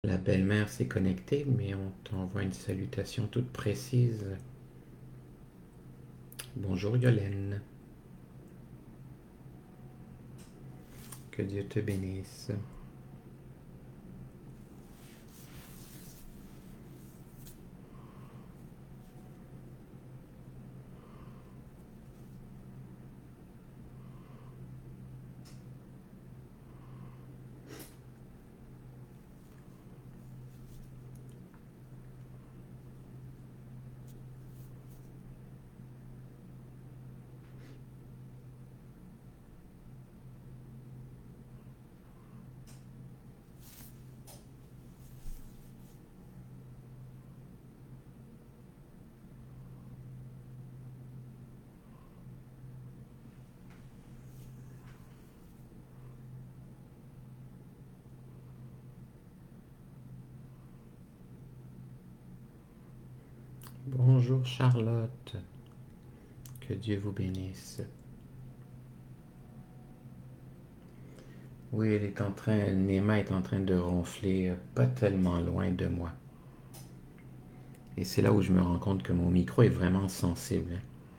La belle-mère s'est connectée, mais on t'envoie une salutation toute précise. Bonjour Yolène, que Dieu te bénisse. Bonjour Charlotte, que Dieu vous bénisse. Oui, Néma est en train de ronfler pas tellement loin de moi. Et c'est là où je me rends compte que mon micro est vraiment sensible.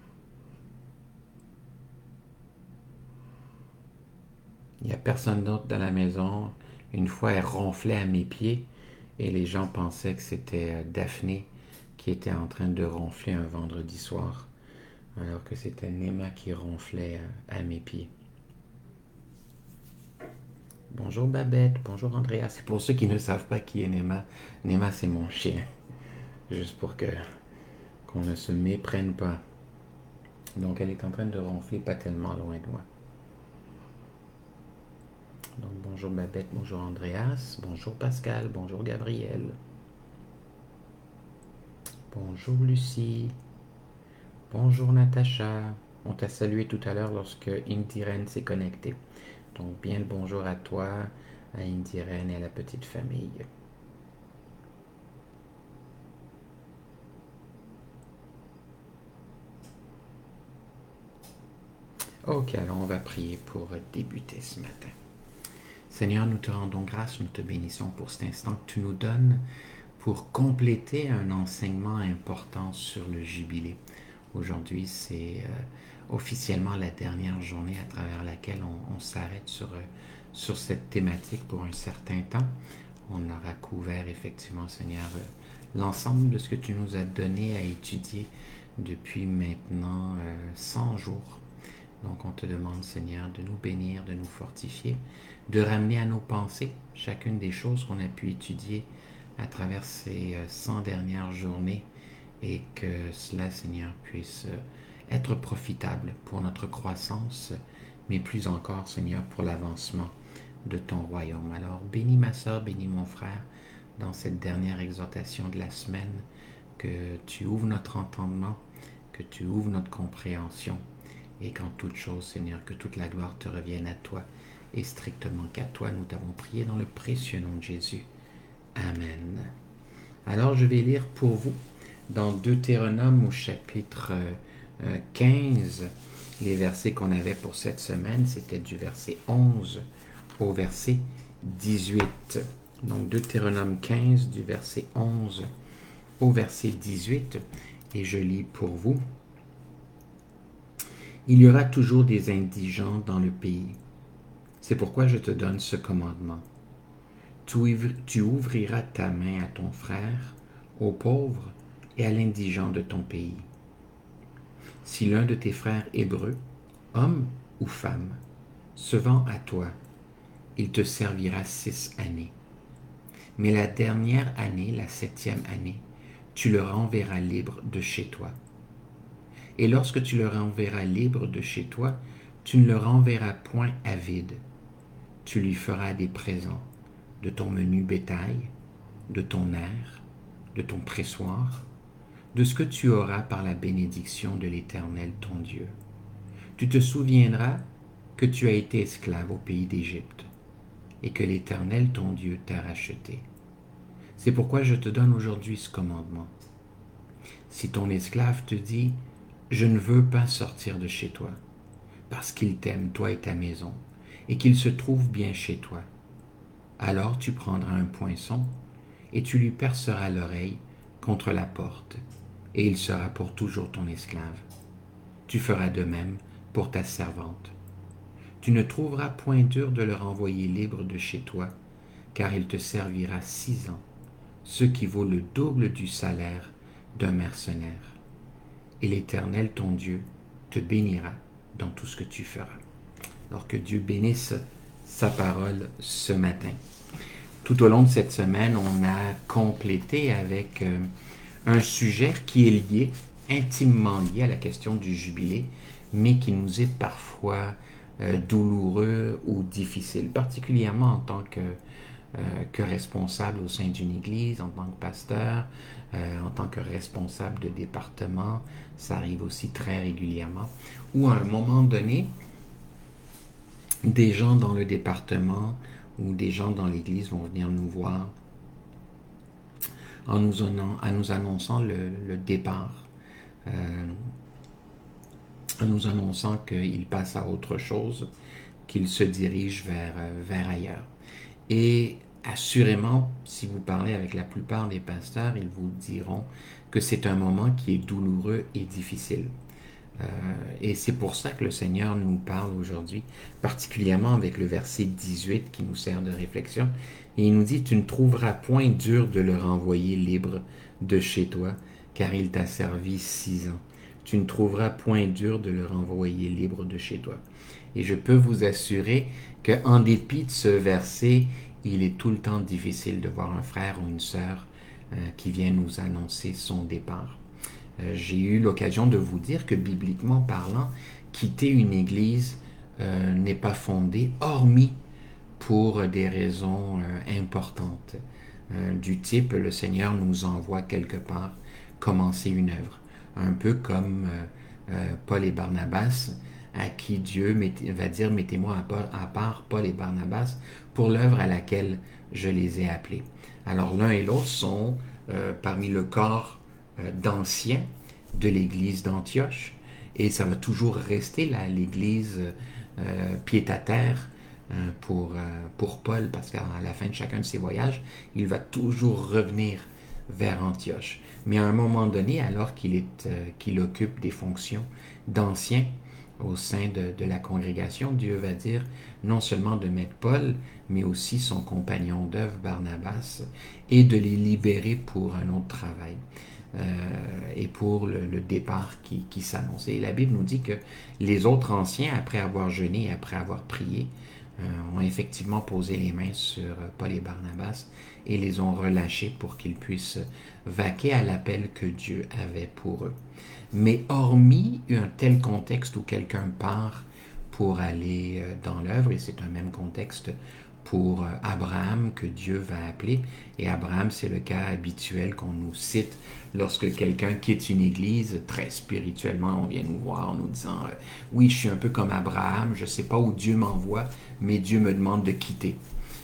Il n'y a personne d'autre dans la maison. Une fois, elle ronflait à mes pieds et les gens pensaient que c'était Daphné qui était en train de ronfler un vendredi soir, alors que c'était Néma qui ronflait à mes pieds. Bonjour Babette, bonjour Andrea. C'est pour ceux qui ne savent pas qui est Néma. Néma, c'est mon chien. Juste pour que qu'on ne se méprenne pas. Donc elle est en train de ronfler pas tellement loin de moi. Donc bonjour Babette, bonjour Andreas, bonjour Pascal, bonjour Gabriel. Bonjour Lucie, bonjour Natacha. On t'a salué tout à l'heure lorsque Indiren s'est connecté. Donc bien le bonjour à toi, à Indiren et à la petite famille. Ok, alors on va prier pour débuter ce matin. Seigneur, nous te rendons grâce, nous te bénissons pour cet instant que tu nous donnes pour compléter un enseignement important sur le jubilé. Aujourd'hui, c'est officiellement la dernière journée à travers laquelle on s'arrête sur cette thématique pour un certain temps. On aura couvert effectivement, Seigneur, l'ensemble de ce que tu nous as donné à étudier depuis maintenant 100 jours. Donc on te demande, Seigneur, de nous bénir, de nous fortifier, de ramener à nos pensées chacune des choses qu'on a pu étudier à travers ces 100 dernières journées et que cela, Seigneur, puisse être profitable pour notre croissance, mais plus encore, Seigneur, pour l'avancement de ton royaume. Alors bénis ma soeur, bénis mon frère dans cette dernière exhortation de la semaine, que tu ouvres notre entendement, que tu ouvres notre compréhension et qu'en toute chose, Seigneur, que toute la gloire te revienne à toi et strictement qu'à toi. Nous t'avons prié dans le précieux nom de Jésus. Amen. Alors je vais lire pour vous dans Deutéronome au chapitre 15, les versets qu'on avait pour cette semaine, c'était du verset 11 au verset 18. Donc Deutéronome 15 du verset 11 au verset 18, et je lis pour vous. Il y aura toujours des indigents dans le pays. C'est pourquoi je te donne ce commandement. Tu ouvriras ta main à ton frère, au pauvre et à l'indigent de ton pays. Si l'un de tes frères hébreux, homme ou femme, se vend à toi, il te servira 6 années. Mais la dernière année, la 7e année, tu le renverras libre de chez toi. Et lorsque tu le renverras libre de chez toi, tu ne le renverras point avide. Tu lui feras des présents de ton menu bétail, de ton air, de ton pressoir, de ce que tu auras par la bénédiction de l'Éternel ton Dieu. Tu te souviendras que tu as été esclave au pays d'Égypte et que l'Éternel ton Dieu t'a racheté. C'est pourquoi je te donne aujourd'hui ce commandement. Si ton esclave te dit « Je ne veux pas sortir de chez toi », parce qu'il t'aime, toi et ta maison, et qu'il se trouve bien chez toi, alors tu prendras un poinçon et tu lui perceras l'oreille contre la porte, et il sera pour toujours ton esclave. Tu feras de même pour ta servante. Tu ne trouveras point dur de le renvoyer libre de chez toi, car il te servira 6 ans, ce qui vaut le double du salaire d'un mercenaire. Et l'Éternel, ton Dieu, te bénira dans tout ce que tu feras. Alors que Dieu bénisse sa parole ce matin. Tout au long de cette semaine, on a complété avec un sujet qui est lié, intimement lié à la question du jubilé, mais qui nous est parfois douloureux ou difficile, particulièrement en tant que responsable au sein d'une église, en tant que pasteur, en tant que responsable de département. Ça arrive aussi très régulièrement. Ou à un moment donné, des gens dans le département ou des gens dans l'église vont venir nous voir en nous annonçant le départ, en nous annonçant qu'ils passent à autre chose, qu'ils se dirigent vers ailleurs. Et assurément, si vous parlez avec la plupart des pasteurs, ils vous diront que c'est un moment qui est douloureux et difficile. Et c'est pour ça que le Seigneur nous parle aujourd'hui, particulièrement avec le verset 18 qui nous sert de réflexion. Et il nous dit, tu ne trouveras point dur de le renvoyer libre de chez toi, car il t'a servi 6 ans. Tu ne trouveras point dur de le renvoyer libre de chez toi. Et je peux vous assurer qu'en dépit de ce verset, il est tout le temps difficile de voir un frère ou une sœur qui vient nous annoncer son départ. J'ai eu l'occasion de vous dire que bibliquement parlant, quitter une église n'est pas fondé, hormis pour des raisons importantes. Du type, le Seigneur nous envoie quelque part commencer une œuvre. Un peu comme Paul et Barnabas, à qui Dieu va dire, mettez-moi à part Paul et Barnabas pour l'œuvre à laquelle je les ai appelés. Alors l'un et l'autre sont parmi le corps d'anciens de l'église d'Antioche, et ça va toujours rester là, l'église pied-à-terre pour Paul, parce qu'à la fin de chacun de ses voyages, il va toujours revenir vers Antioche. Mais à un moment donné, alors qu'il occupe des fonctions d'ancien au sein de la congrégation, Dieu va dire non seulement de mettre Paul, mais aussi son compagnon d'œuvre, Barnabas, et de les libérer pour un autre travail. Et pour le départ qui s'annonce. Et la Bible nous dit que les autres anciens, après avoir jeûné, après avoir prié, ont effectivement posé les mains sur Paul et Barnabas et les ont relâchés pour qu'ils puissent vaquer à l'appel que Dieu avait pour eux. Mais hormis un tel contexte où quelqu'un part pour aller dans l'œuvre, et c'est un même contexte pour Abraham que Dieu va appeler, et Abraham, c'est le cas habituel qu'on nous cite lorsque quelqu'un quitte une église, très spirituellement, on vient nous voir en nous disant oui, je suis un peu comme Abraham, je ne sais pas où Dieu m'envoie, mais Dieu me demande de quitter.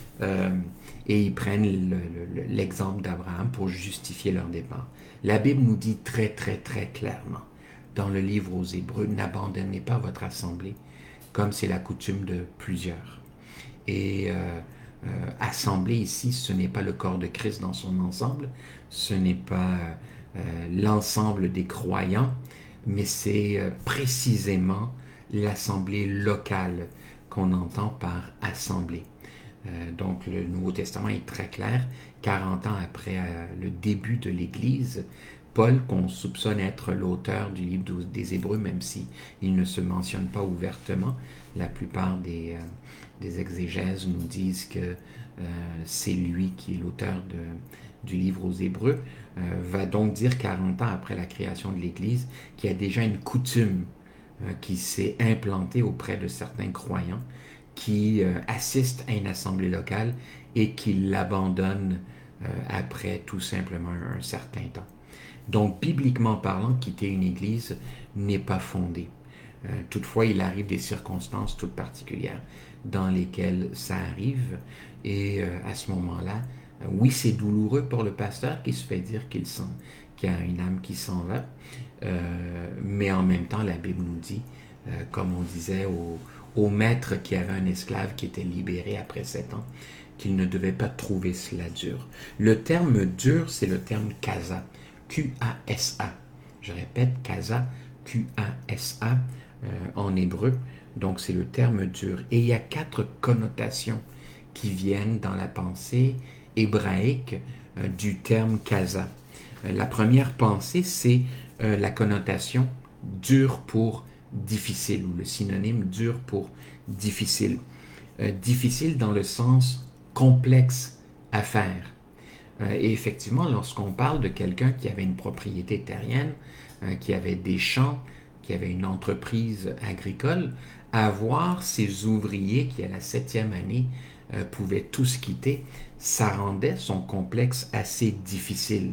Et ils prennent l'exemple d'Abraham pour justifier leur départ. La Bible nous dit très, très, très clairement, dans le livre aux Hébreux, n'abandonnez pas votre assemblée, comme c'est la coutume de plusieurs. Et assemblée ici, ce n'est pas le corps de Christ dans son ensemble, ce n'est pas l'ensemble des croyants, mais c'est précisément l'assemblée locale qu'on entend par assemblée. Donc le Nouveau Testament est très clair. 40 ans après le début de l'Église, Paul, qu'on soupçonne être l'auteur du livre des Hébreux, même si il ne se mentionne pas ouvertement, la plupart des exégèses nous disent que c'est lui qui est l'auteur du livre aux Hébreux, va donc dire 40 ans après la création de l'Église qu'il y a déjà une coutume qui s'est implantée auprès de certains croyants qui assistent à une assemblée locale et qui l'abandonnent après tout simplement un certain temps. Donc, bibliquement parlant, quitter une église n'est pas fondé. Toutefois, il arrive des circonstances toutes particulières dans lesquelles ça arrive. Et à ce moment-là, oui, c'est douloureux pour le pasteur qui se fait dire qu'il y a une âme qui s'en va. Mais en même temps, la Bible nous dit, comme on disait au maître qui avait un esclave qui était libéré après 7 ans, qu'il ne devait pas trouver cela dur. Le terme dur, c'est le terme kasa, Q-A-S-A. Je répète, kasa, Q-A-S-A en hébreu. Donc c'est le terme dur. Et il y a 4 connotations qui viennent dans la pensée hébraïque du terme kasa. La première pensée, c'est la connotation dur pour difficile, ou le synonyme dur pour difficile. Difficile dans le sens complexe à faire. Et effectivement, lorsqu'on parle de quelqu'un qui avait une propriété terrienne, qui avait des champs, qui avait une entreprise agricole, avoir ses ouvriers qui, à la 7e année, pouvaient tous quitter, ça rendait son complexe assez difficile.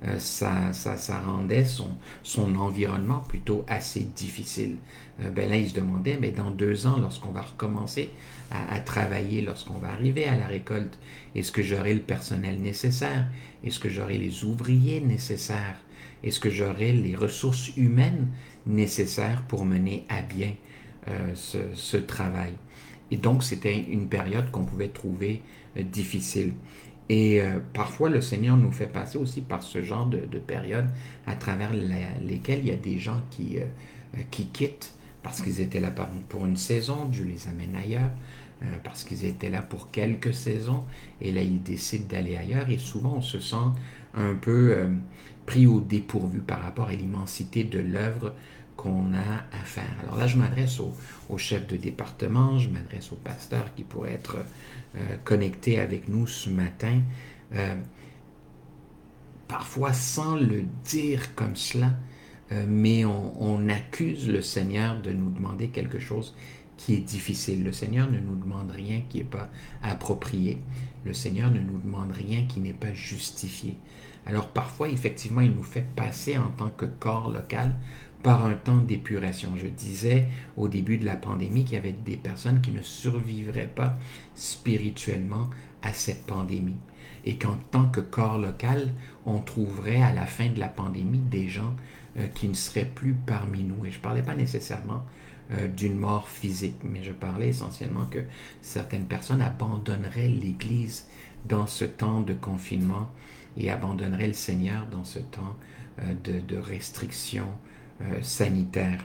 Ça rendait son environnement plutôt assez difficile. Ben là, il se demandait, mais dans 2 ans, lorsqu'on va recommencer à travailler, lorsqu'on va arriver à la récolte, est-ce que j'aurai le personnel nécessaire? Est-ce que j'aurai les ouvriers nécessaires? Est-ce que j'aurai les ressources humaines nécessaires pour mener à bien ce travail? Et donc, c'était une période qu'on pouvait trouver difficile. Et parfois, le Seigneur nous fait passer aussi par ce genre de période à travers lesquelles il y a des gens qui quittent parce qu'ils étaient là pour une saison, Dieu les amène ailleurs, parce qu'ils étaient là pour quelques saisons, et là, ils décident d'aller ailleurs, et souvent, on se sent un peu pris au dépourvu par rapport à l'immensité de l'œuvre qu'on a à faire. Alors là, je m'adresse au chef de département, je m'adresse au pasteur qui pourrait être connecté avec nous ce matin. Euh, Parfois sans le dire comme cela, mais on accuse le Seigneur de nous demander quelque chose qui est difficile. Le Seigneur ne nous demande rien qui n'est pas approprié. Le Seigneur ne nous demande rien qui n'est pas justifié. Alors parfois, effectivement, il nous fait passer en tant que corps local par un temps d'épuration. Je disais au début de la pandémie qu'il y avait des personnes qui ne survivraient pas spirituellement à cette pandémie. Et qu'en tant que corps local, on trouverait à la fin de la pandémie des gens qui ne seraient plus parmi nous. Et je ne parlais pas nécessairement d'une mort physique, mais je parlais essentiellement que certaines personnes abandonneraient l'Église dans ce temps de confinement et abandonneraient le Seigneur dans ce temps de restrictions sanitaires.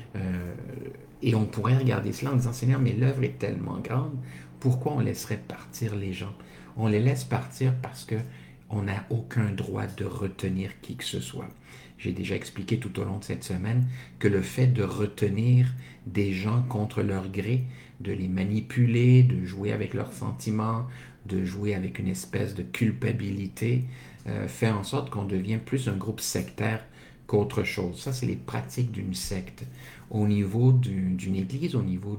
Et on pourrait regarder cela en disant, Seigneur, mais l'œuvre est tellement grande, pourquoi on laisserait partir les gens? On les laisse partir parce que on n'a aucun droit de retenir qui que ce soit. J'ai déjà expliqué tout au long de cette semaine que le fait de retenir des gens contre leur gré, de les manipuler, de jouer avec leurs sentiments, de jouer avec une espèce de culpabilité, fait en sorte qu'on devient plus un groupe sectaire qu'autre chose. Ça, c'est les pratiques d'une secte. Au niveau d'une église, au niveau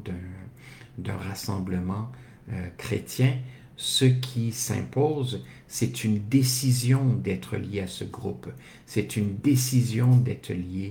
d'un rassemblement chrétien, ce qui s'impose, c'est une décision d'être lié à ce groupe. C'est une décision d'être lié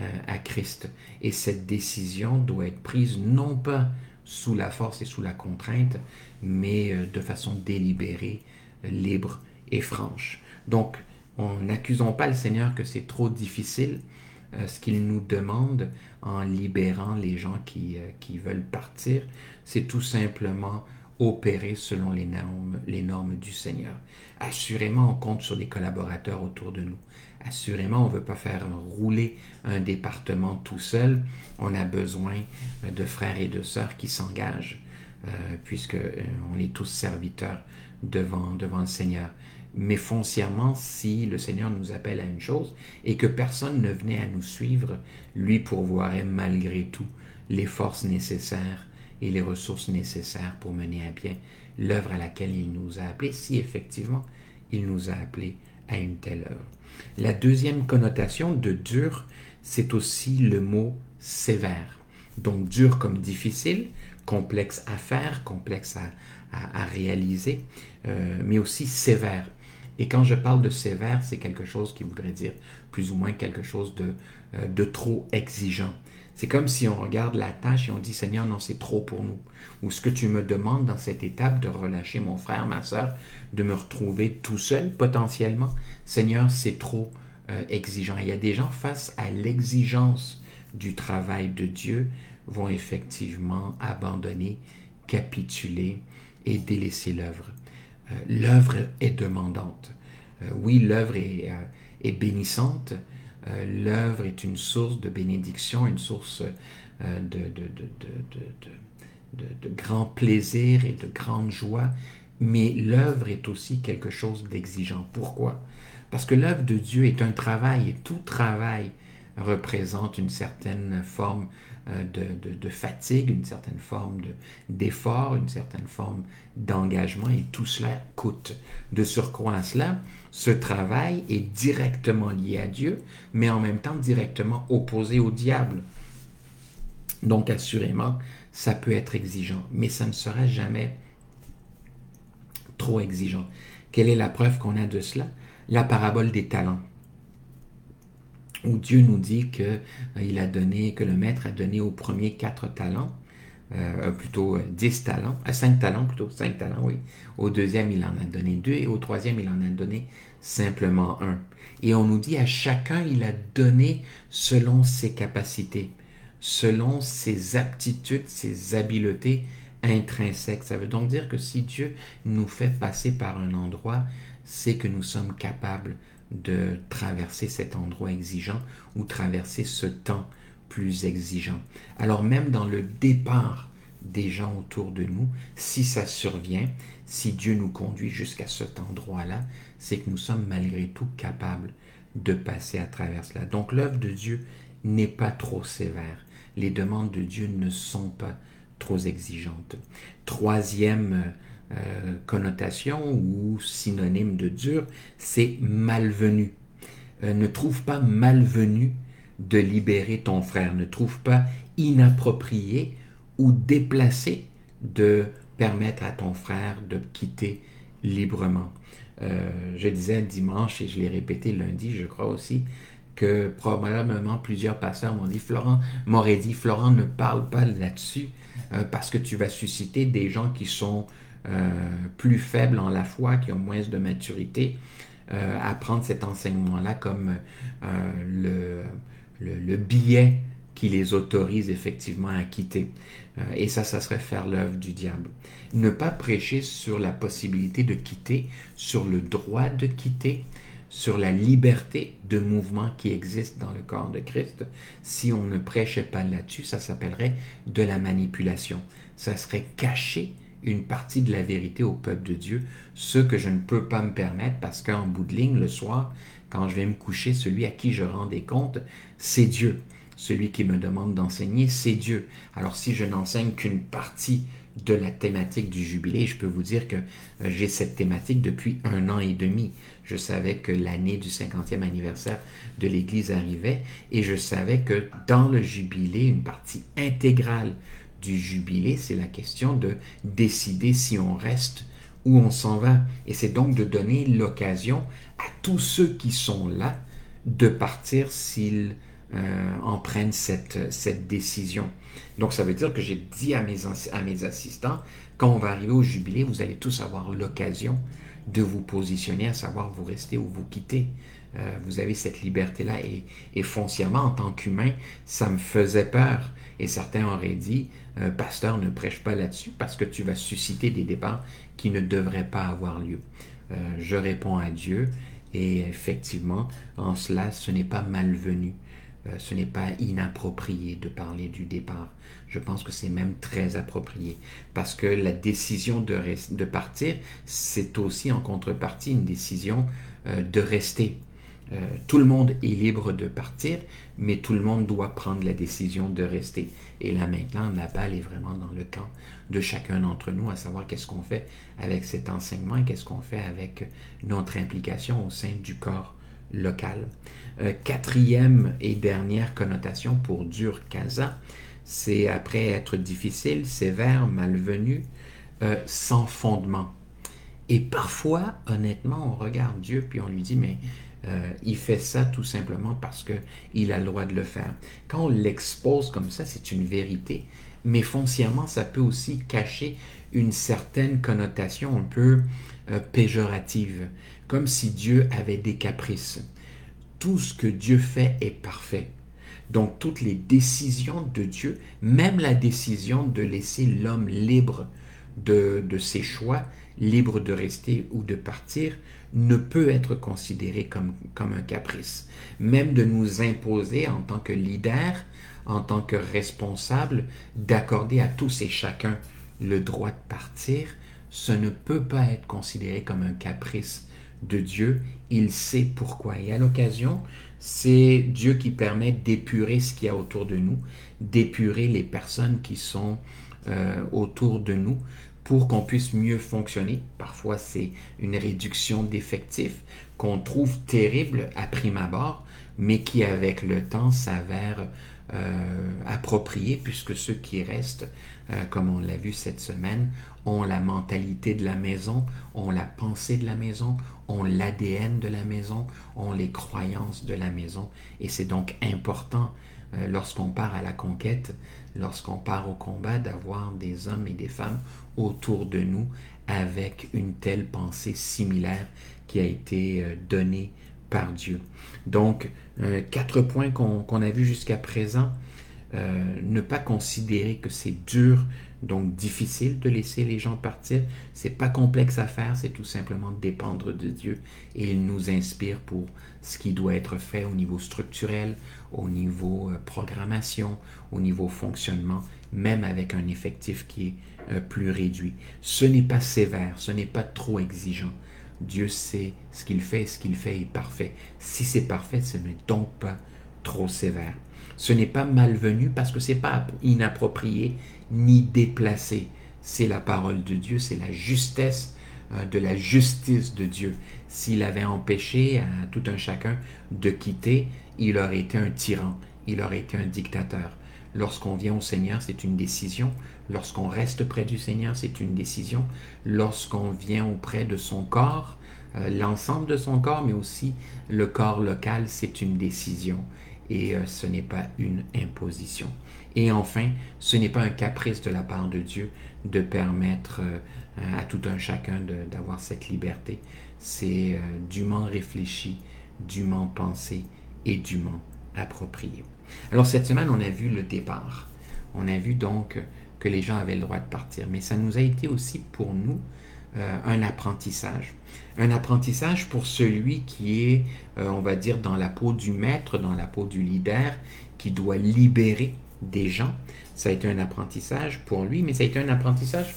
à Christ. Et cette décision doit être prise non pas sous la force et sous la contrainte, mais de façon délibérée, libre et franche. Donc, n'accusons pas le Seigneur que c'est trop difficile, ce qu'il nous demande en libérant les gens qui veulent partir, c'est tout simplement opérer selon les normes du Seigneur. Assurément, on compte sur des collaborateurs autour de nous. Assurément, on ne veut pas faire rouler un département tout seul. On a besoin de frères et de sœurs qui s'engagent, puisque on est tous serviteurs devant le Seigneur. Mais foncièrement, si le Seigneur nous appelle à une chose et que personne ne venait à nous suivre, lui pourvoirait malgré tout les forces nécessaires et les ressources nécessaires pour mener à bien l'œuvre à laquelle il nous a appelés, si effectivement il nous a appelés à une telle œuvre. La deuxième connotation de dur, c'est aussi le mot sévère. Donc dur comme difficile, complexe à faire, complexe à réaliser, mais aussi sévère. Et quand je parle de sévère, c'est quelque chose qui voudrait dire plus ou moins quelque chose de trop exigeant. C'est comme si on regarde la tâche et on dit, Seigneur, non, c'est trop pour nous. Ou ce que tu me demandes dans cette étape de relâcher mon frère, ma soeur, de me retrouver tout seul potentiellement, Seigneur, c'est trop exigeant. Et il y a des gens face à l'exigence du travail de Dieu vont effectivement abandonner, capituler et délaisser l'œuvre. L'œuvre est demandante. Oui, l'œuvre est bénissante. L'œuvre est une source de bénédiction, une source de grand plaisir et de grande joie, mais l'œuvre est aussi quelque chose d'exigeant. Pourquoi? Parce que l'œuvre de Dieu est un travail et tout travail représente une certaine forme de fatigue, une certaine forme d'effort, une certaine forme d'engagement et tout cela coûte. De surcroît à cela, ce travail est directement lié à Dieu, mais en même temps directement opposé au diable. Donc assurément, ça peut être exigeant, mais ça ne sera jamais trop exigeant. Quelle est la preuve qu'on a de cela? La parabole des talents, où Dieu nous dit que, il a donné, que le maître a donné au premier 4 talents, plutôt 10 talents, 5 talents plutôt, 5 talents, oui. Au deuxième, il en a donné 2 et au troisième, il en a donné simplement un. Et on nous dit à chacun, il a donné selon ses capacités, selon ses aptitudes, ses habiletés intrinsèques. Ça veut donc dire que si Dieu nous fait passer par un endroit, c'est que nous sommes capables de traverser cet endroit exigeant ou traverser ce temps plus exigeant. Alors même dans le départ des gens autour de nous, si ça survient, si Dieu nous conduit jusqu'à cet endroit-là, c'est que nous sommes malgré tout capables de passer à travers cela. Donc l'œuvre de Dieu n'est pas trop sévère. Les demandes de Dieu ne sont pas trop exigeantes. Troisième connotation ou synonyme de dur, c'est malvenu. Ne trouve pas malvenu de libérer ton frère. Ne trouve pas inapproprié ou déplacé de permettre à ton frère de quitter librement. Je disais dimanche et je l'ai répété lundi, je crois aussi, que probablement plusieurs pasteurs m'auraient dit, Florent, ne parle pas là-dessus parce que tu vas susciter des gens qui sont plus faibles en la foi, qui ont moins de maturité, à prendre cet enseignement-là comme le billet qui les autorise effectivement à quitter. Et ça serait faire l'œuvre du diable. Ne pas prêcher sur la possibilité de quitter, sur le droit de quitter, sur la liberté de mouvement qui existe dans le corps de Christ. Si on ne prêchait pas là-dessus, ça s'appellerait de la manipulation. Ça serait cacher une partie de la vérité au peuple de Dieu, ce que je ne peux pas me permettre parce qu'en bout de ligne, le soir, quand je vais me coucher, celui à qui je rends des comptes, c'est Dieu. Celui qui me demande d'enseigner, c'est Dieu. Alors si je n'enseigne qu'une partie de la thématique du jubilé, je peux vous dire que j'ai cette thématique depuis 1 an et demi. Je savais que l'année du 50e anniversaire de l'Église arrivait et je savais que dans le jubilé, une partie intégrale du jubilé, c'est la question de décider si on reste ou on s'en va. Et c'est donc de donner l'occasion à tous ceux qui sont là de partir s'ils en prennent cette décision. Donc ça veut dire que j'ai dit à mes assistants, quand on va arriver au jubilé, vous allez tous avoir l'occasion de vous positionner, à savoir vous restez ou vous quittez. Vous avez cette liberté-là et foncièrement, en tant qu'humain, ça me faisait peur. Et certains auraient dit, pasteur, ne prêche pas là-dessus parce que tu vas susciter des débats qui ne devraient pas avoir lieu. Je réponds à Dieu et effectivement, en cela, ce n'est pas malvenu. Ce n'est pas inapproprié de parler du départ. Je pense que c'est même très approprié parce que la décision de partir, c'est aussi en contrepartie une décision de rester. Tout le monde est libre de partir, mais tout le monde doit prendre la décision de rester. Et là maintenant, la balle est vraiment dans le camp de chacun d'entre nous, à savoir qu'est-ce qu'on fait avec cet enseignement et qu'est-ce qu'on fait avec notre implication au sein du corps local. Quatrième et dernière connotation pour dur casa, c'est après être difficile, sévère, malvenu, sans fondement. Et parfois, honnêtement, on regarde Dieu puis on lui dit, mais il fait ça tout simplement parce qu'il a le droit de le faire. Quand on l'expose comme ça, c'est une vérité, mais foncièrement, ça peut aussi cacher une certaine connotation un peu péjorative, comme si Dieu avait des caprices. Tout ce que Dieu fait est parfait. Donc toutes les décisions de Dieu, même la décision de laisser l'homme libre de ses choix, libre de rester ou de partir, ne peut être considéré comme un caprice. Même de nous imposer en tant que leader, en tant que responsable, d'accorder à tous et chacun le droit de partir, ce ne peut pas être considéré comme un caprice de Dieu. Il sait pourquoi. Et à l'occasion, c'est Dieu qui permet d'épurer ce qu'il y a autour de nous, d'épurer les personnes qui sont autour de nous pour qu'on puisse mieux fonctionner. Parfois, c'est une réduction d'effectifs qu'on trouve terrible à prime abord, mais qui, avec le temps, s'avère appropriée, puisque ceux qui restent, comme on l'a vu cette semaine, ont la mentalité de la maison, ont la pensée de la maison, ont l'ADN de la maison, ont les croyances de la maison. Et c'est donc important, lorsqu'on part à la conquête, lorsqu'on part au combat, d'avoir des hommes et des femmes autour de nous avec une telle pensée similaire qui a été donnée par Dieu. Donc, 4 points qu'on a vus jusqu'à présent. Ne pas considérer que c'est dur, donc difficile de laisser les gens partir. C'est pas complexe à faire, c'est tout simplement dépendre de Dieu. Et il nous inspire pour ce qui doit être fait au niveau structurel, au niveau programmation, au niveau fonctionnement, même avec un effectif qui est plus réduit. Ce n'est pas sévère, ce n'est pas trop exigeant. Dieu sait ce qu'il fait, et ce qu'il fait est parfait. Si c'est parfait, ce n'est donc pas trop sévère. Ce n'est pas malvenu parce que ce n'est pas inapproprié ni déplacé. C'est la parole de Dieu, c'est la justesse de la justice de Dieu. S'il avait empêché à tout un chacun de quitter, il aurait été un tyran, il aurait été un dictateur. Lorsqu'on vient au Seigneur, c'est une décision. Lorsqu'on reste près du Seigneur, c'est une décision. Lorsqu'on vient auprès de son corps, l'ensemble de son corps, mais aussi le corps local, c'est une décision. Et ce n'est pas une imposition. Et enfin, ce n'est pas un caprice de la part de Dieu de permettre à tout un chacun d'avoir cette liberté. C'est dûment réfléchi, dûment pensé et dûment approprié. Alors cette semaine, on a vu le départ. On a vu donc que les gens avaient le droit de partir. Mais ça nous a été aussi pour nous un apprentissage. Un apprentissage pour celui qui est, on va dire, dans la peau du maître, dans la peau du leader, qui doit libérer des gens. Ça a été un apprentissage pour lui, mais ça a été un apprentissage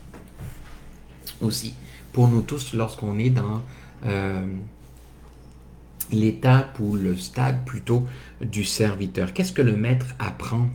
aussi pour nous tous lorsqu'on est dans l'étape ou le stade plutôt du serviteur. Qu'est-ce que le maître apprend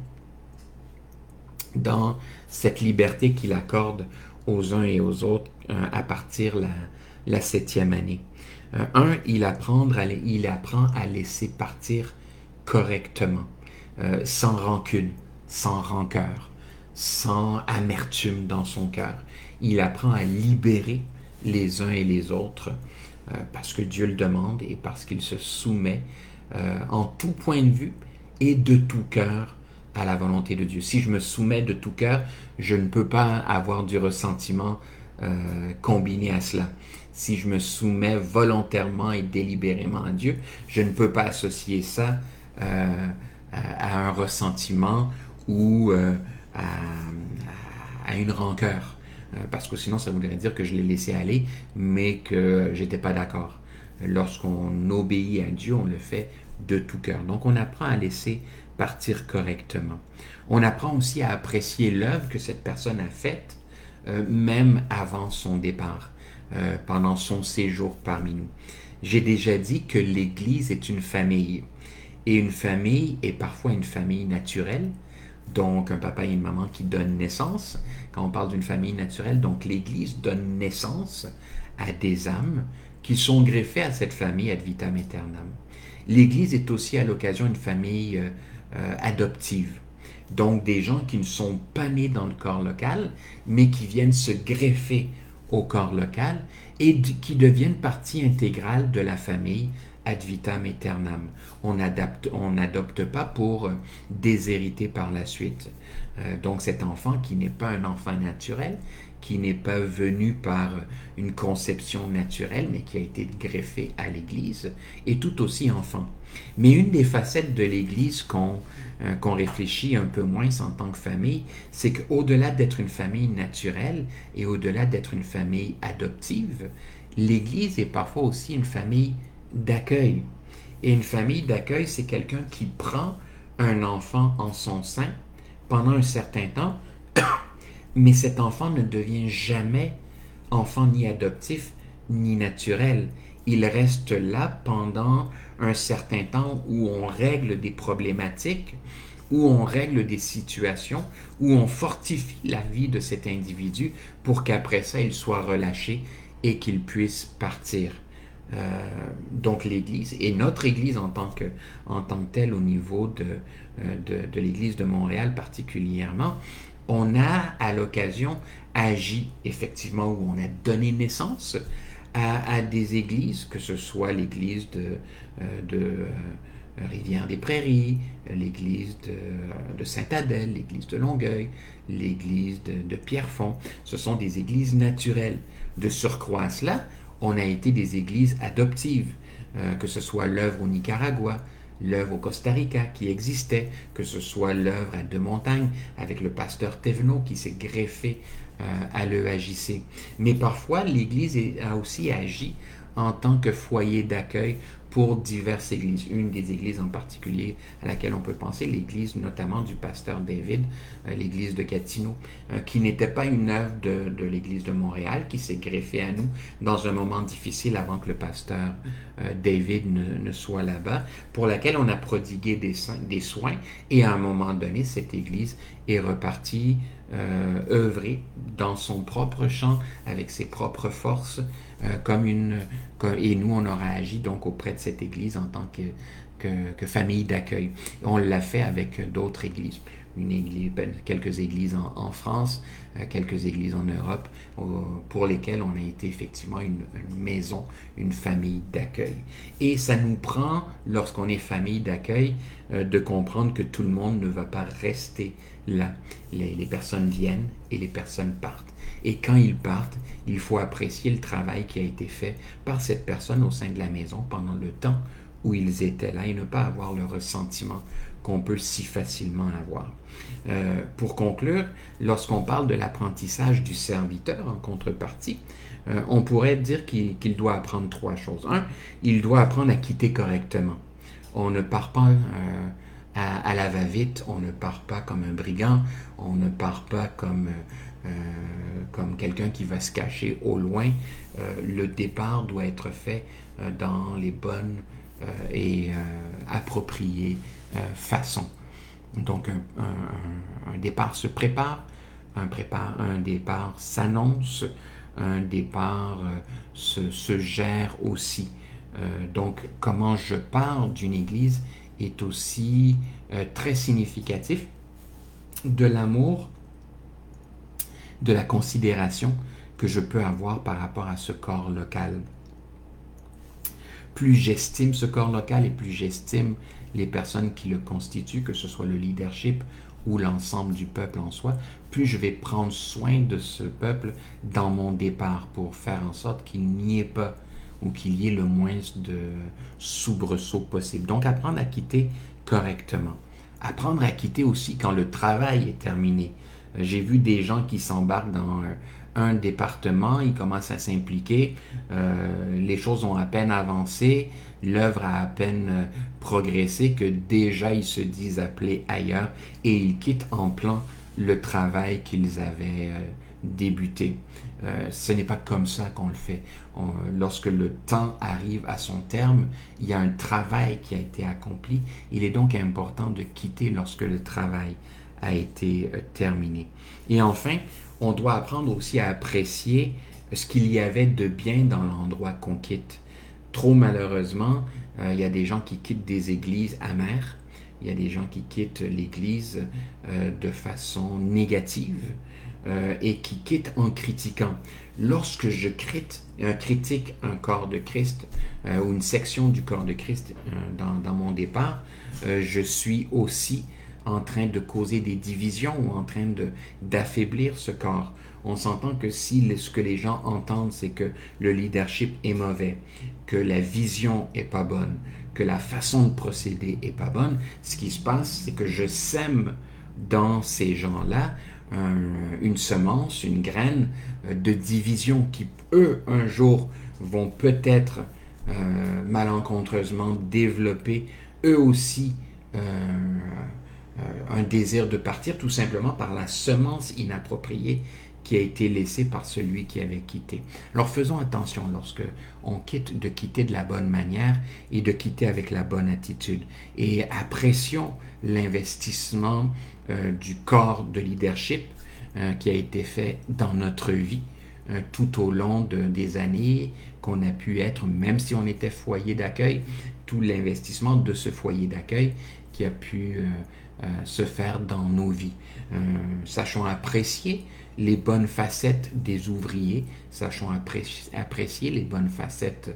dans cette liberté qu'il accorde aux uns et aux autres à partir la 7e année? Il apprend à laisser partir correctement, sans rancune, sans rancœur, sans amertume dans son cœur. Il apprend à libérer les uns et les autres parce que Dieu le demande et parce qu'il se soumet en tout point de vue et de tout cœur à la volonté de Dieu. Si je me soumets de tout cœur, je ne peux pas avoir du ressentiment combiné à cela. Si je me soumets volontairement et délibérément à Dieu, je ne peux pas associer ça à un ressentiment ou à une rancœur. Parce que sinon, ça voudrait dire que je l'ai laissé aller, mais que j'étais pas d'accord. Lorsqu'on obéit à Dieu, on le fait de tout cœur. Donc, on apprend à laisser partir correctement. On apprend aussi à apprécier l'œuvre que cette personne a faite, même avant son départ, pendant son séjour parmi nous. J'ai déjà dit que l'Église est une famille. Et une famille est parfois une famille naturelle, donc un papa et une maman qui donnent naissance. Quand on parle d'une famille naturelle, donc l'Église donne naissance à des âmes qui sont greffées à cette famille ad vitam aeternam. L'Église est aussi à l'occasion une famille adoptive. Donc des gens qui ne sont pas nés dans le corps local, mais qui viennent se greffer au corps local et qui deviennent partie intégrale de la famille ad vitam aeternam. On n'adopte pas pour déshériter par la suite. Donc cet enfant qui n'est pas un enfant naturel, qui n'est pas venu par une conception naturelle, mais qui a été greffé à l'Église, est tout aussi enfant. Mais une des facettes de l'Église qu'on réfléchit un peu moins en tant que famille, c'est qu'au-delà d'être une famille naturelle et au-delà d'être une famille adoptive, l'Église est parfois aussi une famille d'accueil. Et une famille d'accueil, c'est quelqu'un qui prend un enfant en son sein pendant un certain temps, mais cet enfant ne devient jamais enfant ni adoptif ni naturel. Il reste là pendant un certain temps où on règle des problématiques, où on règle des situations, où on fortifie la vie de cet individu pour qu'après ça, il soit relâché et qu'il puisse partir. Donc l'Église, et notre Église en tant que telle au niveau de l'Église de Montréal particulièrement, on a à l'occasion agi effectivement où on a donné naissance à des églises, que ce soit l'église de Rivière-des-Prairies, l'église de Sainte-Adèle, l'église de Longueuil, l'église de Pierrefonds. Ce sont des églises naturelles. De surcroît à cela, on a été des églises adoptives, que ce soit l'œuvre au Nicaragua, l'œuvre au Costa Rica qui existait, que ce soit l'œuvre à Deux-Montagnes avec le pasteur Thévenot qui s'est greffé à l'EAJC. Mais parfois, l'Église a aussi agi en tant que foyer d'accueil pour diverses églises. Une des églises en particulier à laquelle on peut penser, l'église notamment du pasteur David, l'église de Gatineau, qui n'était pas une œuvre de l'église de Montréal, qui s'est greffée à nous dans un moment difficile avant que le pasteur David ne soit là-bas, pour laquelle on a prodigué des soins, et à un moment donné, cette église est repartie œuvrer dans son propre champ, avec ses propres forces, et nous, on aura agi donc auprès de cette église en tant que famille d'accueil. On l'a fait avec d'autres églises. Quelques églises en France, quelques églises en Europe, pour lesquelles on a été effectivement une maison, une famille d'accueil. Et ça nous prend, lorsqu'on est famille d'accueil, de comprendre que tout le monde ne va pas rester là. Les personnes viennent et les personnes partent. Et quand ils partent, il faut apprécier le travail qui a été fait par cette personne au sein de la maison pendant le temps où ils étaient là et ne pas avoir le ressentiment qu'on peut si facilement avoir. Pour conclure, lorsqu'on parle de l'apprentissage du serviteur en contrepartie, on pourrait dire qu'il doit apprendre trois choses. Un, il doit apprendre à quitter correctement. On ne part pas à la va-vite, on ne part pas comme un brigand, on ne part pas comme quelqu'un qui va se cacher au loin. Le départ doit être fait dans les bonnes et appropriées façons. Donc un départ se prépare, un départ s'annonce, un départ se gère aussi. Donc comment je pars d'une église est aussi très significatif de l'amour, de la considération que je peux avoir par rapport à ce corps local. Plus j'estime ce corps local et plus j'estime les personnes qui le constituent, que ce soit le leadership ou l'ensemble du peuple en soi, plus je vais prendre soin de ce peuple dans mon départ pour faire en sorte qu'il n'y ait pas ou qu'il y ait le moins de soubresauts possible. Donc apprendre à quitter correctement. Apprendre à quitter aussi quand le travail est terminé. J'ai vu des gens qui s'embarquent dans un département, ils commencent à s'impliquer, les choses ont à peine avancé, l'œuvre a à peine progressé que déjà ils se disent appelés ailleurs et ils quittent en plan le travail qu'ils avaient débuté. Ce n'est pas comme ça qu'on le fait. Lorsque le temps arrive à son terme, il y a un travail qui a été accompli. Il est donc important de quitter lorsque le travail a été terminé. Et enfin, on doit apprendre aussi à apprécier ce qu'il y avait de bien dans l'endroit qu'on quitte. Trop malheureusement, il y a des gens qui quittent des églises amères, il y a des gens qui quittent l'église de façon négative et qui quittent en critiquant. Lorsque je critique un corps de Christ ou une section du corps de Christ dans mon départ, je suis aussi en train de causer des divisions ou en train d'affaiblir ce corps. On s'entend que si ce que les gens entendent, c'est que le leadership est mauvais, que la vision est pas bonne, que la façon de procéder est pas bonne, ce qui se passe, c'est que je sème dans ces gens-là une semence, une graine de division qui, eux, un jour, vont peut-être malencontreusement développer, eux aussi, un désir de partir, tout simplement par la semence inappropriée qui a été laissée par celui qui avait quitté. Alors faisons attention lorsque on quitte, de quitter de la bonne manière et de quitter avec la bonne attitude. Et apprécions l'investissement du corps de leadership qui a été fait dans notre vie tout au long des années qu'on a pu être, même si on était foyer d'accueil, tout l'investissement de ce foyer d'accueil qui a pu se faire dans nos vies. Sachons apprécier les bonnes facettes des ouvriers, sachons apprécier les bonnes facettes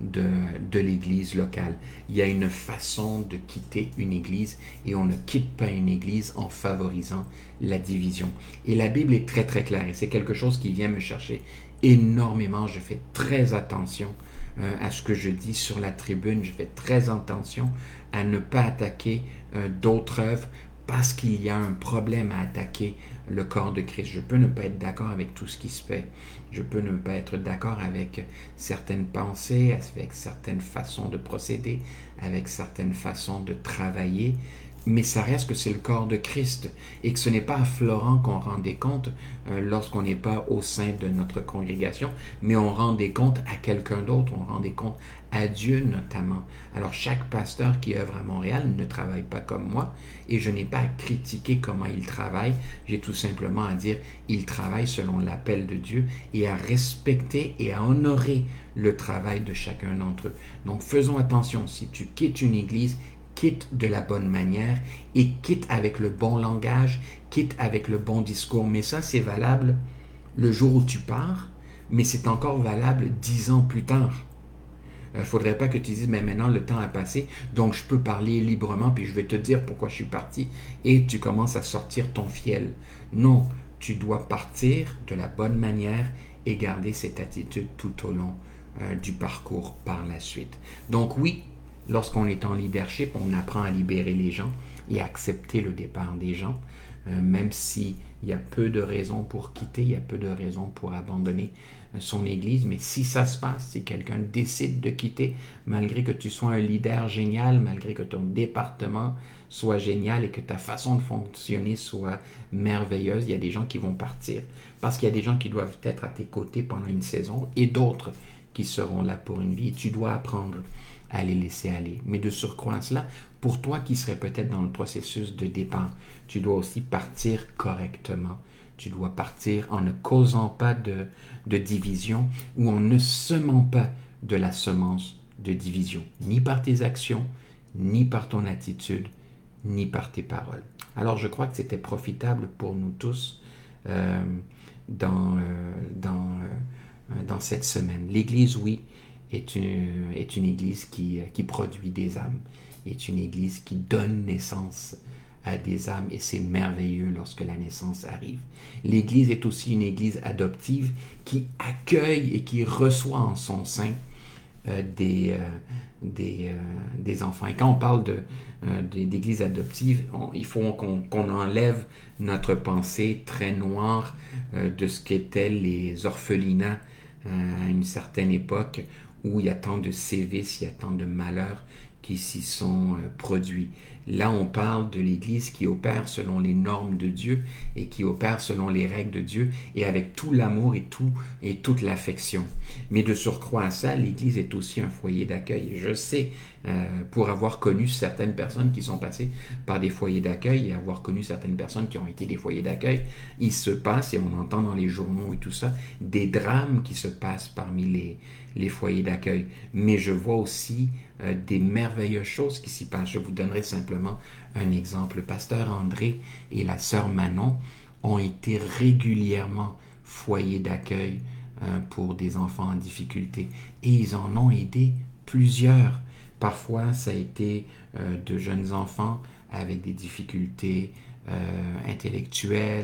de l'Église locale. Il y a une façon de quitter une Église et on ne quitte pas une Église en favorisant la division. Et la Bible est très très claire et c'est quelque chose qui vient me chercher énormément. Je fais très attention à ce que je dis sur la tribune. Je fais très attention à ne pas attaquer d'autres œuvres parce qu'il y a un problème à attaquer le corps de Christ. Je peux ne pas être d'accord avec tout ce qui se fait. Je peux ne pas être d'accord avec certaines pensées, avec certaines façons de procéder, avec certaines façons de travailler, mais ça reste que c'est le corps de Christ et que ce n'est pas à Florent qu'on rend des comptes lorsqu'on n'est pas au sein de notre congrégation, mais on rend des comptes à quelqu'un d'autre, on rend des comptes à Dieu notamment. Alors chaque pasteur qui œuvre à Montréal ne travaille pas comme moi et je n'ai pas à critiquer comment il travaille, j'ai tout simplement à dire il travaille selon l'appel de Dieu et à respecter et à honorer le travail de chacun d'entre eux. Donc faisons attention, si tu quittes une église, quitte de la bonne manière et quitte avec le bon langage, quitte avec le bon discours. Mais ça, c'est valable le jour où tu pars, mais c'est encore valable 10 ans plus tard. Il ne faudrait pas que tu dises, mais maintenant le temps a passé, donc je peux parler librement, puis je vais te dire pourquoi je suis parti, et tu commences à sortir ton fiel. Non, tu dois partir de la bonne manière et garder cette attitude tout au long du parcours par la suite. Donc oui, lorsqu'on est en leadership, on apprend à libérer les gens et à accepter le départ des gens, même s'il y a peu de raisons pour quitter, il y a peu de raisons pour abandonner son église, mais si ça se passe, si quelqu'un décide de quitter, malgré que tu sois un leader génial, malgré que ton département soit génial et que ta façon de fonctionner soit merveilleuse, il y a des gens qui vont partir parce qu'il y a des gens qui doivent être à tes côtés pendant une saison et d'autres qui seront là pour une vie. Et tu dois apprendre à les laisser aller. Mais de surcroît à cela, pour toi qui serais peut-être dans le processus de départ, tu dois aussi partir correctement. Tu dois partir en ne causant pas de division ou en ne semant pas de la semence de division, ni par tes actions, ni par ton attitude, ni par tes paroles. Alors je crois que c'était profitable pour nous tous euh, dans, dans cette semaine. L'Église, oui, est une Église qui produit des âmes, est une Église qui donne naissance à des âmes et c'est merveilleux lorsque la naissance arrive. L'Église est aussi une Église adoptive qui accueille et qui reçoit en son sein des enfants. Et quand on parle d'église adoptive, il faut qu'on enlève notre pensée très noire de ce qu'étaient les orphelinats à une certaine époque où il y a tant de sévices, il y a tant de malheurs qui s'y sont produits. Là, on parle de l'Église qui opère selon les normes de Dieu et qui opère selon les règles de Dieu et avec tout l'amour et toute l'affection. Mais de surcroît à ça, l'Église est aussi un foyer d'accueil. Je sais, pour avoir connu certaines personnes qui sont passées par des foyers d'accueil et avoir connu certaines personnes qui ont été des foyers d'accueil, il se passe, et on entend dans les journaux et tout ça, des drames qui se passent parmi les foyers d'accueil. Mais je vois aussi des merveilleuses choses qui s'y passent. Je vous donnerai simplement un exemple. Le pasteur André et la sœur Manon ont été régulièrement foyers d'accueil pour des enfants en difficulté. Et ils en ont aidé plusieurs. Parfois, ça a été de jeunes enfants avec des difficultés intellectuelles,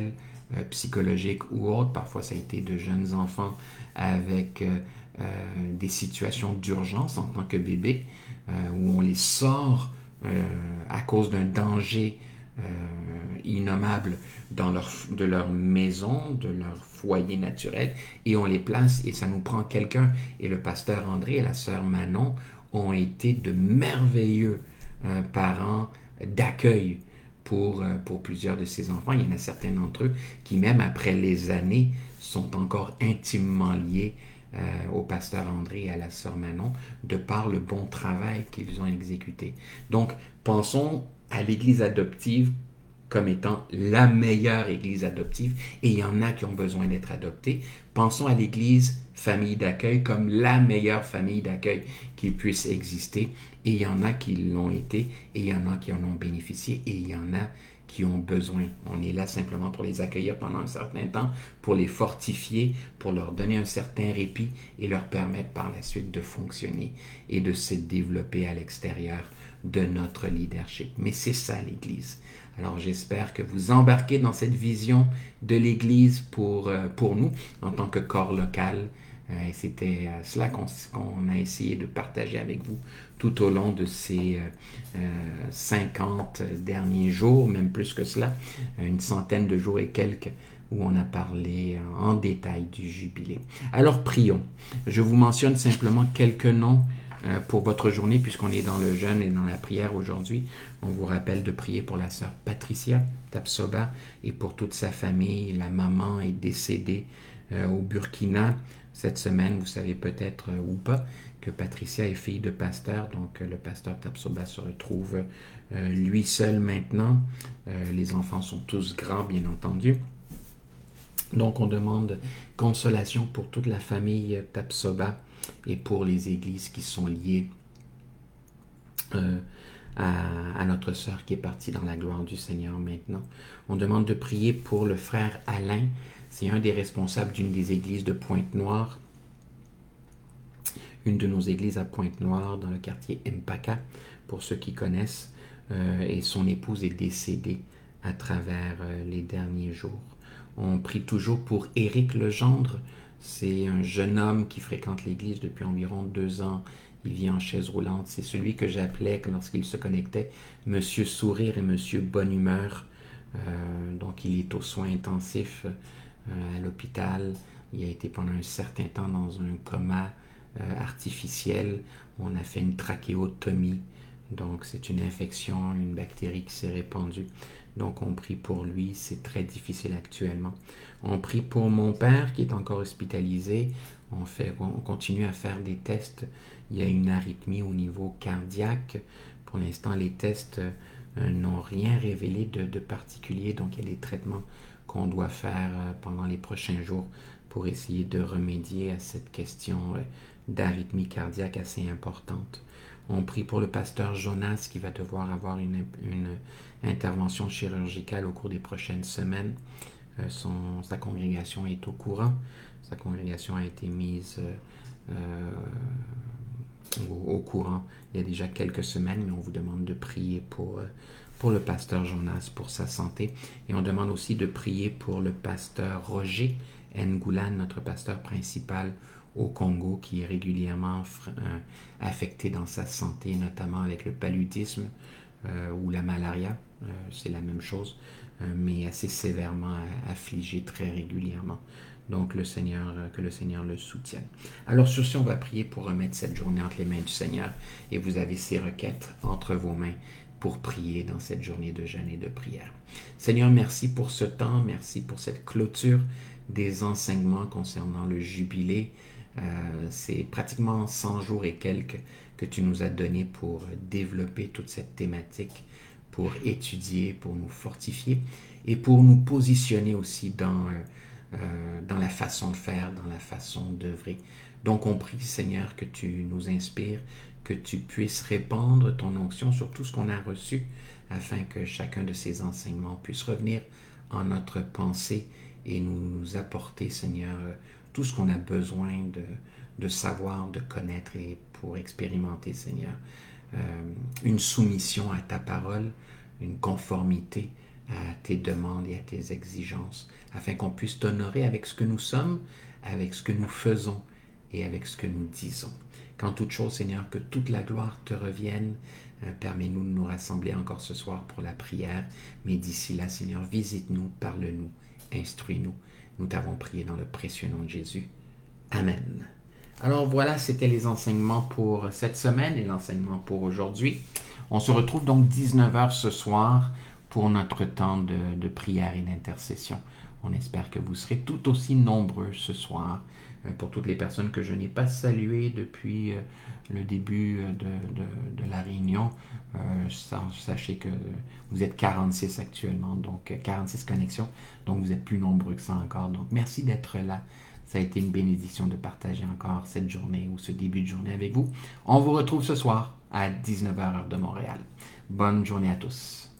psychologiques ou autres. Parfois, ça a été de jeunes enfants avec des situations d'urgence en tant que bébé, où on les sort à cause d'un danger innommable de leur maison, de leur foyer naturel, et on les place et ça nous prend quelqu'un. Et le pasteur André et la sœur Manon ont été de merveilleux parents d'accueil pour plusieurs de ces enfants. Il y en a certains d'entre eux qui, même après les années, sont encore intimement liés au pasteur André et à la sœur Manon, de par le bon travail qu'ils ont exécuté. Donc, pensons à l'Église adoptive comme étant la meilleure Église adoptive, et il y en a qui ont besoin d'être adoptés. Pensons à l'Église famille d'accueil comme la meilleure famille d'accueil qui puisse exister, et il y en a qui l'ont été, et il y en a qui en ont bénéficié, et il y en a qui ont besoin. On est là simplement pour les accueillir pendant un certain temps, pour les fortifier, pour leur donner un certain répit et leur permettre par la suite de fonctionner et de se développer à l'extérieur de notre leadership. Mais c'est ça l'Église. Alors j'espère que vous embarquez dans cette vision de l'Église pour nous en tant que corps local. Et c'était cela qu'on a essayé de partager avec vous tout au long de ces 50 derniers jours, même plus que cela, une centaine de jours et quelques, où on a parlé en détail du jubilé. Alors prions. Je vous mentionne simplement quelques noms pour votre journée, puisqu'on est dans le jeûne et dans la prière aujourd'hui. On vous rappelle de prier pour la sœur Patricia Tapsoba et pour toute sa famille. La maman est décédée au Burkina cette semaine. Vous savez peut-être ou pas que Patricia est fille de pasteur, donc le pasteur Tapsoba se retrouve lui seul maintenant. Les enfants sont tous grands, bien entendu. Donc on demande consolation pour toute la famille Tapsoba et pour les églises qui sont liées à notre sœur qui est partie dans la gloire du Seigneur maintenant. On demande de prier pour le frère Alain. C'est un des responsables d'une des églises de Pointe-Noire, une de nos églises à Pointe-Noire dans le quartier Mpaka, pour ceux qui connaissent, et son épouse est décédée à travers les derniers jours. On prie toujours pour Éric Legendre. C'est un jeune homme qui fréquente l'église depuis environ 2 ans. Il vit en chaise roulante. C'est celui que j'appelais, lorsqu'il se connectait, Monsieur Sourire et Monsieur Bonne Humeur. Donc il est aux soins intensifs à l'hôpital. Il a été pendant un certain temps dans un coma artificiel. On a fait une trachéotomie. Donc c'est une infection, une bactérie qui s'est répandue. Donc on prie pour lui, c'est très difficile actuellement. On prie pour mon père qui est encore hospitalisé. On continue à faire des tests. Il y a une arythmie au niveau cardiaque. Pour l'instant, les tests n'ont rien révélé de particulier. Donc il y a des traitements qu'on doit faire pendant les prochains jours pour essayer de remédier à cette question d'arythmie cardiaque assez importante. On prie pour le pasteur Jonas qui va devoir avoir une intervention chirurgicale au cours des prochaines semaines. Sa congrégation est au courant. Sa congrégation a été mise au courant il y a déjà quelques semaines, mais on vous demande de prier pour le pasteur Jonas, pour sa santé. Et on demande aussi de prier pour le pasteur Roger Ngoulan, notre pasteur principal au Congo, qui est régulièrement affecté dans sa santé, notamment avec le paludisme ou la malaria. C'est la même chose, mais assez sévèrement affligé très régulièrement. Donc que le Seigneur le soutienne. Alors sur ce, on va prier pour remettre cette journée entre les mains du Seigneur. Et vous avez ces requêtes entre vos mains pour prier dans cette journée de jeûne et de prière. Seigneur, merci pour ce temps, merci pour cette clôture des enseignements concernant le jubilé. C'est pratiquement 100 jours et quelques que tu nous as donné pour développer toute cette thématique, pour étudier, pour nous fortifier et pour nous positionner aussi dans la façon de faire, dans la façon d'œuvrer. Donc on prie, Seigneur, que tu nous inspires, que tu puisses répandre ton onction sur tout ce qu'on a reçu, afin que chacun de ces enseignements puisse revenir en notre pensée et nous apporter, Seigneur, tout ce qu'on a besoin de savoir, de connaître et pour expérimenter, Seigneur, une soumission à ta parole, une conformité à tes demandes et à tes exigences, afin qu'on puisse t'honorer avec ce que nous sommes, avec ce que nous faisons et avec ce que nous disons. Qu'en toute chose, Seigneur, que toute la gloire te revienne. Permets-nous de nous rassembler encore ce soir pour la prière. Mais d'ici là, Seigneur, visite-nous, parle-nous, instruis-nous. Nous t'avons prié dans le précieux nom de Jésus. Amen. Alors voilà, c'était les enseignements pour cette semaine et l'enseignement pour aujourd'hui. On se retrouve donc 19h ce soir pour notre temps de prière et d'intercession. On espère que vous serez tout aussi nombreux ce soir. Pour toutes les personnes que je n'ai pas saluées depuis le début de la réunion, sachez que vous êtes 46 actuellement, donc 46 connexions, donc vous êtes plus nombreux que ça encore. Donc merci d'être là. Ça a été une bénédiction de partager encore cette journée ou ce début de journée avec vous. On vous retrouve ce soir à 19h heure de Montréal. Bonne journée à tous.